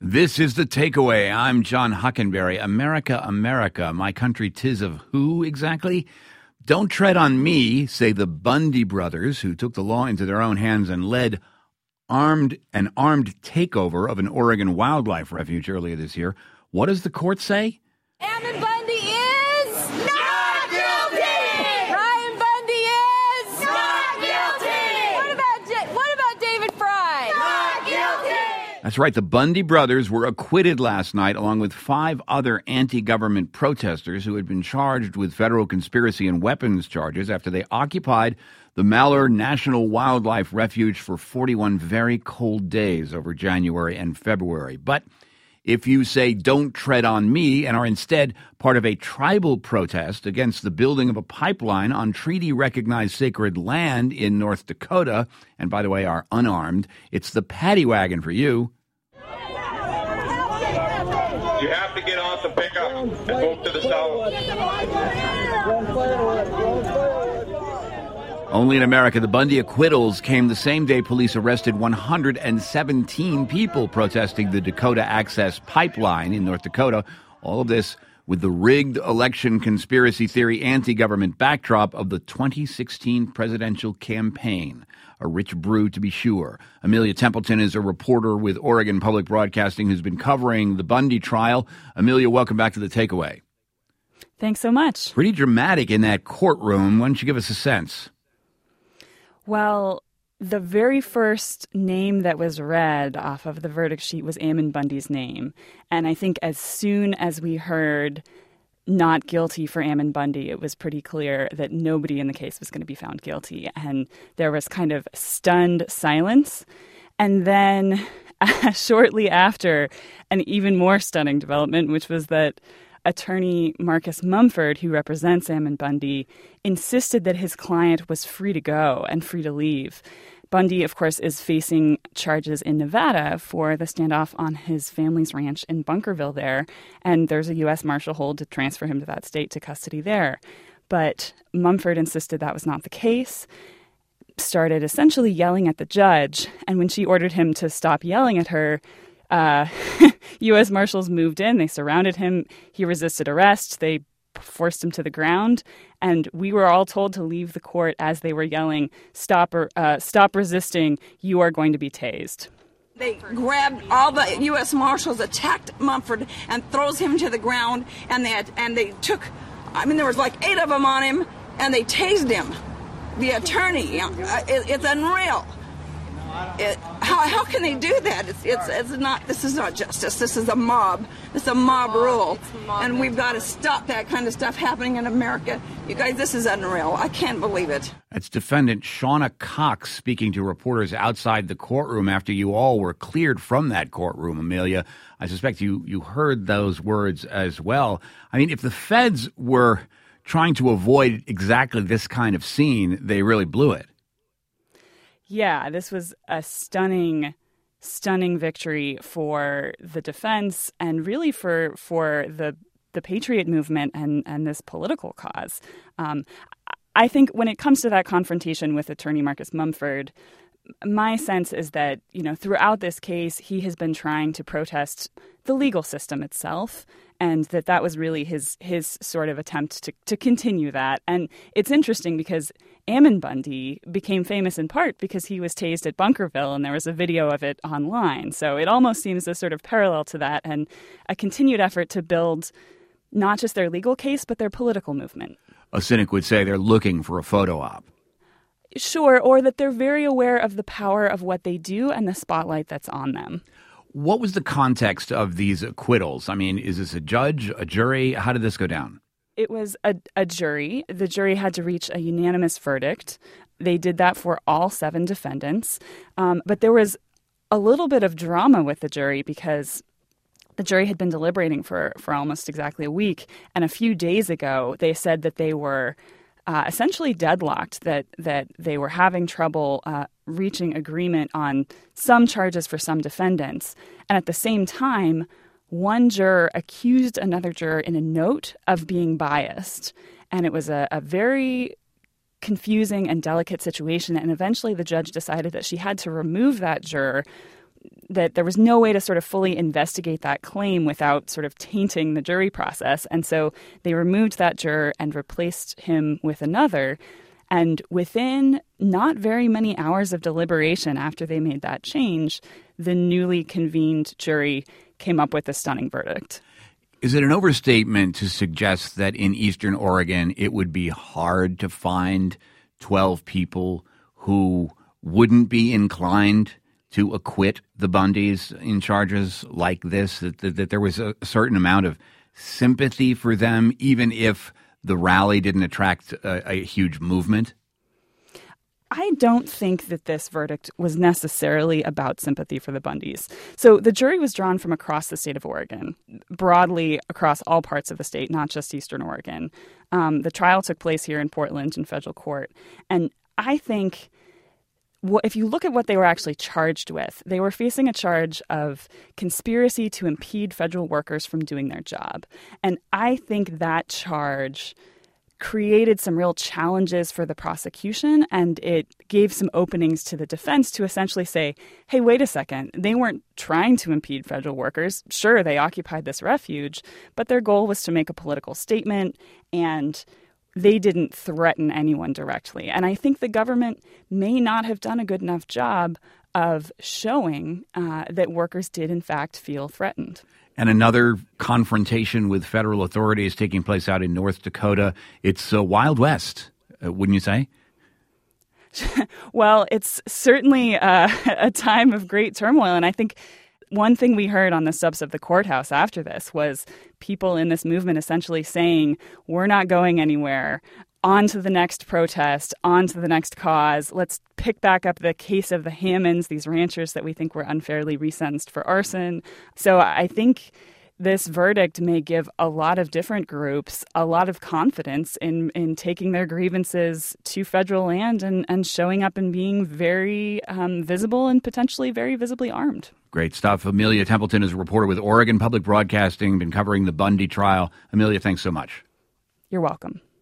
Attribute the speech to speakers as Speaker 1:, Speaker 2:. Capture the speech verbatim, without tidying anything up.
Speaker 1: This is The Takeaway. I'm John Hockenberry. America, America, my country 'tis of who exactly? Don't tread on me, say the Bundy brothers, who took the law into their own hands and led armed an armed takeover of an Oregon wildlife refuge earlier this year. What does the court say?
Speaker 2: Ammon Bundy is not guilty! Ryan Bundy is not guilty! What about, J- what about David Fry? Not guilty!
Speaker 1: That's right. The Bundy brothers were acquitted last night, along with five other anti-government protesters who had been charged with federal conspiracy and weapons charges after they occupied the Malheur National Wildlife Refuge for forty-one very cold days over January and February. But if you say don't tread on me and are instead part of a tribal protest against the building of a pipeline on treaty-recognized sacred land in North Dakota, and by the way are unarmed, it's the paddy wagon for you.
Speaker 3: You have to get off the pickup and move to the south.
Speaker 1: Only in America, the Bundy acquittals came the same day police arrested one hundred seventeen people protesting the Dakota Access Pipeline in North Dakota. All of this with the rigged election conspiracy theory anti-government backdrop of the twenty sixteen presidential campaign. A rich brew, to be sure. Amelia Templeton is a reporter with Oregon Public Broadcasting who's been covering the Bundy trial. Amelia, welcome back to The Takeaway.
Speaker 4: Thanks so much.
Speaker 1: Pretty dramatic in that courtroom. Why don't you give us a sense?
Speaker 4: Well, the very first name that was read off of the verdict sheet was Ammon Bundy's name. And I think as soon as we heard not guilty for Ammon Bundy, it was pretty clear that nobody in the case was going to be found guilty. And there was kind of stunned silence. And then shortly after, an even more stunning development, which was that attorney Marcus Mumford, who represents Ammon Bundy, insisted that his client was free to go and free to leave. Bundy, of course, is facing charges in Nevada for the standoff on his family's ranch in Bunkerville there, and there's a U S Marshal hold to transfer him to that state to custody there. But Mumford insisted that was not the case, started essentially yelling at the judge, and when she ordered him to stop yelling at her, Uh, U S Marshals moved in. They surrounded him. He resisted arrest. They forced him to the ground. And we were all told to leave the court as they were yelling, stop, or, uh, stop resisting. You are going to be tased.
Speaker 5: They grabbed all the U S Marshals, attacked Mumford, and throws him to the ground. And they had, and they took, I mean, there was like eight of them on him, and they tased him. The attorney, uh, it, it's unreal. It, how how can they do that? It's it's it's not. This is not justice. This is a mob. It's a mob rule, and we've got to stop that kind of stuff happening in America. You guys, this is unreal. I can't believe it.
Speaker 1: That's defendant Shauna Cox speaking to reporters outside the courtroom after you all were cleared from that courtroom, Amelia. I suspect you you heard those words as well. I mean, if the feds were trying to avoid exactly this kind of scene, they really blew it.
Speaker 4: Yeah, this was a stunning, stunning victory for the defense and really for for the the Patriot movement and, and this political cause. Um, I think when it comes to that confrontation with attorney Marcus Mumford, my sense is that, you know, throughout this case, he has been trying to protest the legal system itself, and that that was really his his sort of attempt to, to continue that. And it's interesting because Ammon Bundy became famous in part because he was tased at Bunkerville, and there was a video of it online. So it almost seems a sort of parallel to that and a continued effort to build not just their legal case, but their political movement.
Speaker 1: A cynic would say they're looking for a photo op.
Speaker 4: Sure, or that they're very aware of the power of what they do and the spotlight that's on them.
Speaker 1: What was the context of these acquittals? I mean, is this a judge, a jury? How did this go down?
Speaker 4: It was a, a jury. The jury had to reach a unanimous verdict. They did that for all seven defendants. Um, but there was a little bit of drama with the jury because the jury had been deliberating for, for almost exactly a week. And a few days ago, they said that they were uh, essentially deadlocked, that that they were having trouble uh, reaching agreement on some charges for some defendants. And at the same time, one juror accused another juror in a note of being biased. And it was a, a very confusing and delicate situation. And eventually the judge decided that she had to remove that juror that there was no way to sort of fully investigate that claim without sort of tainting the jury process. And so they removed that juror and replaced him with another. And within not very many hours of deliberation after they made that change, the newly convened jury came up with a stunning verdict.
Speaker 1: Is it an overstatement to suggest that in Eastern Oregon it would be hard to find twelve people who wouldn't be inclined to acquit the Bundys in charges like this, that, that, that there was a certain amount of sympathy for them, even if the rally didn't attract a, a huge movement?
Speaker 4: I don't think that this verdict was necessarily about sympathy for the Bundys. So the jury was drawn from across the state of Oregon, broadly across all parts of the state, not just Eastern Oregon. Um, the trial took place here in Portland in federal court. And I think if you look at what they were actually charged with, they were facing a charge of conspiracy to impede federal workers from doing their job. And I think that charge created some real challenges for the prosecution, and it gave some openings to the defense to essentially say, hey, wait a second, they weren't trying to impede federal workers. Sure, they occupied this refuge, but their goal was to make a political statement, and they didn't threaten anyone directly. And I think the government may not have done a good enough job of showing uh, that workers did, in fact, feel threatened.
Speaker 1: And another confrontation with federal authorities taking place out in North Dakota. It's a Wild West, uh, wouldn't you say?
Speaker 4: Well, it's certainly uh, a time of great turmoil. And I think one thing we heard on the steps of the courthouse after this was people in this movement essentially saying, we're not going anywhere. On to the next protest, on to the next cause. Let's pick back up the case of the Hammonds, these ranchers that we think were unfairly resentenced for arson. So I think this verdict may give a lot of different groups a lot of confidence in, in taking their grievances to federal land and, and showing up and being very um, visible and potentially very visibly armed.
Speaker 1: Great stuff. Amelia Templeton is a reporter with Oregon Public Broadcasting, been covering the Bundy trial. Amelia, thanks so much.
Speaker 4: You're welcome.